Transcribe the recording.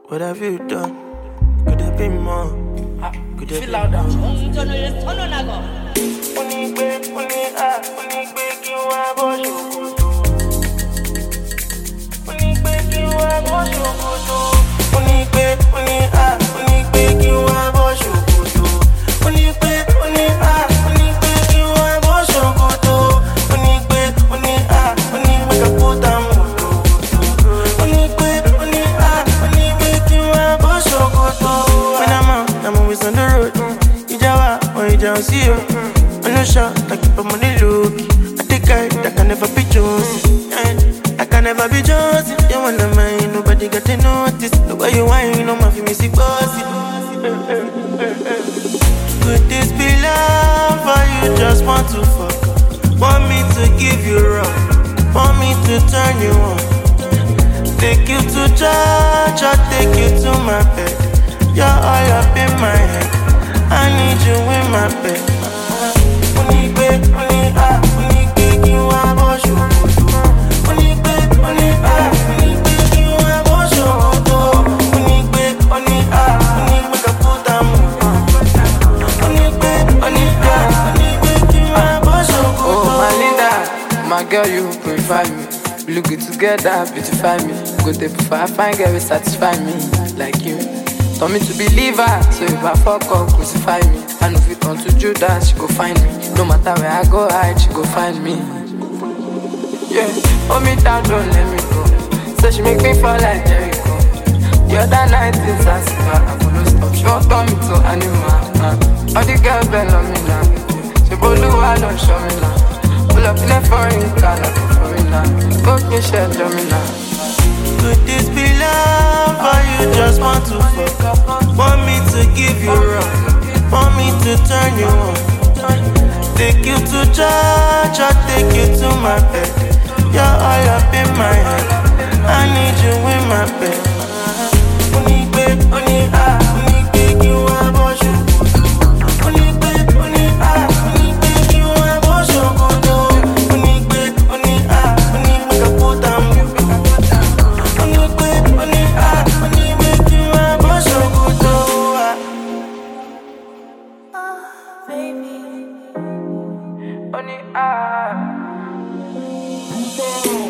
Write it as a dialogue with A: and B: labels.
A: What have you done? Could have been more. Could have been
B: louder.
A: See you. I'm not sure, like keep on the look. I think I can never be chosen. I can never be chosen. You wanna mind, nobody got to notice. The way you whine, no my music bossy. Could this be love, or you just want to fuck? Want me to give you rock? Want me to turn you on? Take you to church, or take you to my bed. You're all up in my head. I need you in my bed.
C: Oh, my Linda, my girl, you purify me. Look good together, beautify me. Go there before I find girl, will satisfy me like you. Told me to believe her, so if I fuck up, crucify me. I know if it come to Judas, she go find me. No matter where I go hide, she go find me. Yeah, hold me down, don't let me go. So she make me fall like Jericho. The other night is a silver, I couldn't stop. She won't turn me to animal. All the girls bend on me now. She bolu, I don't show me now. Pull up in a foreign car like a foreigner. Go me share, show me now.
A: Could this be love, or you just want to fuck? Want me to give you rock? Want me to turn you on? Take you to church, or take you to my bed. You're all up in my head. I need you in my bed.
C: Only